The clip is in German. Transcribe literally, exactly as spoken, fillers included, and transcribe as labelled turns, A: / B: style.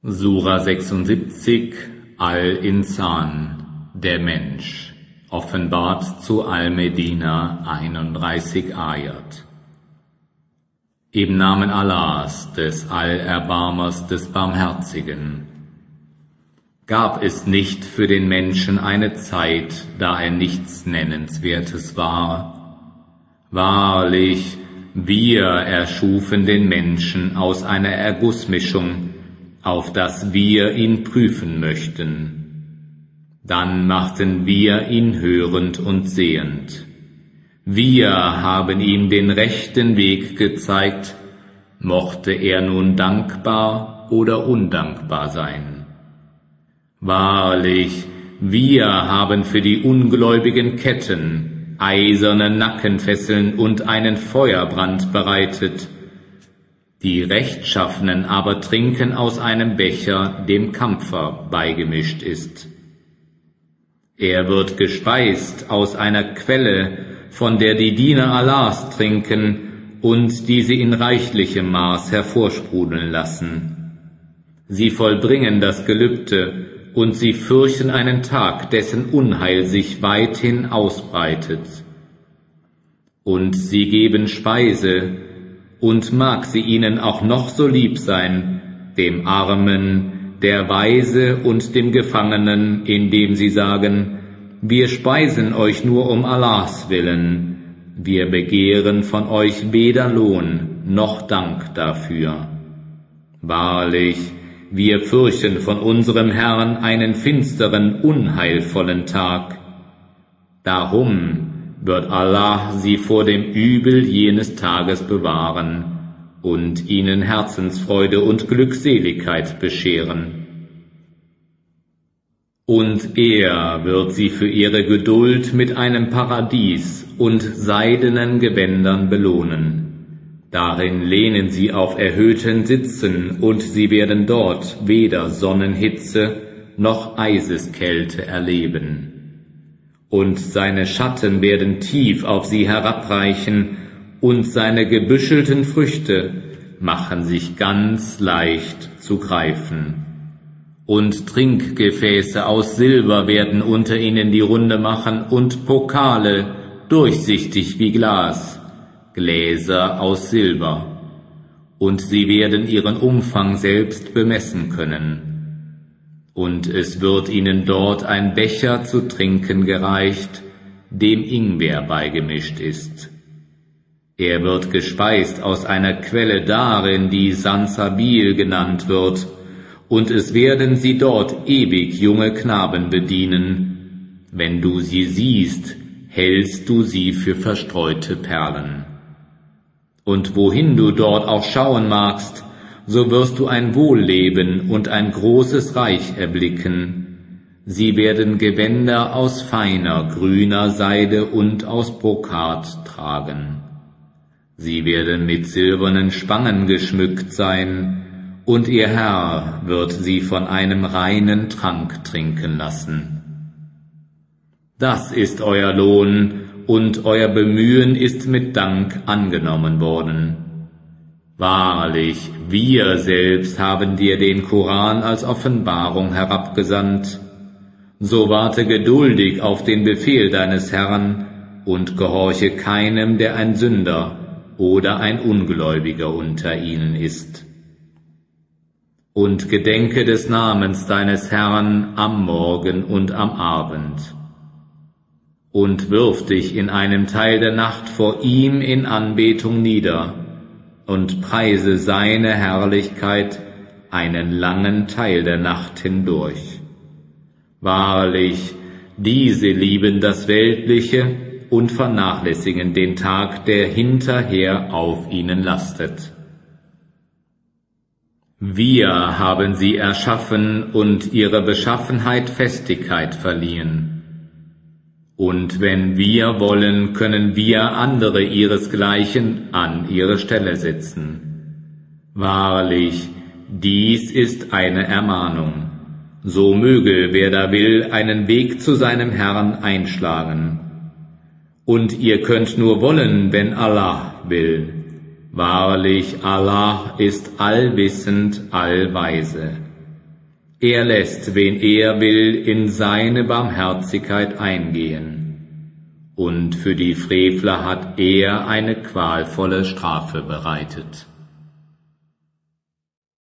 A: Sura sechsundsiebzig Al-Insan, der Mensch, offenbart zu Al-Medina einunddreißig Ayat. Im Namen Allahs, des Allerbarmers, des Barmherzigen. Gab es nicht für den Menschen eine Zeit, da er nichts Nennenswertes war? Wahrlich, wir erschufen den Menschen aus einer Ergussmischung, auf dass wir ihn prüfen möchten. Dann machten wir ihn hörend und sehend. Wir haben ihm den rechten Weg gezeigt, mochte er nun dankbar oder undankbar sein. Wahrlich, wir haben für die Ungläubigen Ketten, eiserne Nackenfesseln und einen Feuerbrand bereitet. Die Rechtschaffenen aber trinken aus einem Becher, dem Kampfer beigemischt ist. Er wird gespeist aus einer Quelle, von der die Diener Allahs trinken und die sie in reichlichem Maß hervorsprudeln lassen. Sie vollbringen das Gelübde und sie fürchten einen Tag, dessen Unheil sich weithin ausbreitet. Und sie geben Speise, und mag sie ihnen auch noch so lieb sein, dem Armen, der Waise und dem Gefangenen, indem sie sagen, wir speisen euch nur um Allahs willen, wir begehren von euch weder Lohn noch Dank dafür. Wahrlich, wir fürchten von unserem Herrn einen finsteren, unheilvollen Tag. Darum wird Allah sie vor dem Übel jenes Tages bewahren und ihnen Herzensfreude und Glückseligkeit bescheren. Und er wird sie für ihre Geduld mit einem Paradies und seidenen Gewändern belohnen. Darin lehnen sie auf erhöhten Sitzen, und sie werden dort weder Sonnenhitze noch Eiseskälte erleben. Und seine Schatten werden tief auf sie herabreichen, und seine gebüschelten Früchte machen sich ganz leicht zu greifen. Und Trinkgefäße aus Silber werden unter ihnen die Runde machen, und Pokale, durchsichtig wie Glas, Gläser aus Silber. Und sie werden ihren Umfang selbst bemessen können. Und es wird ihnen dort ein Becher zu trinken gereicht, dem Ingwer beigemischt ist. Er wird gespeist aus einer Quelle darin, die Sansabil genannt wird, und es werden sie dort ewig junge Knaben bedienen. Wenn du sie siehst, hältst du sie für verstreute Perlen. Und wohin du dort auch schauen magst, so wirst du ein Wohlleben und ein großes Reich erblicken. Sie werden Gewänder aus feiner, grüner Seide und aus Brokat tragen. Sie werden mit silbernen Spangen geschmückt sein, und ihr Herr wird sie von einem reinen Trank trinken lassen. Das ist euer Lohn, und euer Bemühen ist mit Dank angenommen worden. Wahrlich, wir selbst haben dir den Koran als Offenbarung herabgesandt. So warte geduldig auf den Befehl deines Herrn und gehorche keinem, der ein Sünder oder ein Ungläubiger unter ihnen ist. Und gedenke des Namens deines Herrn am Morgen und am Abend. Und wirf dich in einem Teil der Nacht vor ihm in Anbetung nieder, und preise seine Herrlichkeit einen langen Teil der Nacht hindurch. Wahrlich, diese lieben das Weltliche und vernachlässigen den Tag, der hinterher auf ihnen lastet. Wir haben sie erschaffen und ihrer Beschaffenheit Festigkeit verliehen. Und wenn wir wollen, können wir andere ihresgleichen an ihre Stelle setzen. Wahrlich, dies ist eine Ermahnung. So möge, wer da will, einen Weg zu seinem Herrn einschlagen. Und ihr könnt nur wollen, wenn Allah will. Wahrlich, Allah ist allwissend, allweise. Er lässt, wen er will, in seine Barmherzigkeit eingehen, und für die Frevler hat er eine qualvolle Strafe bereitet.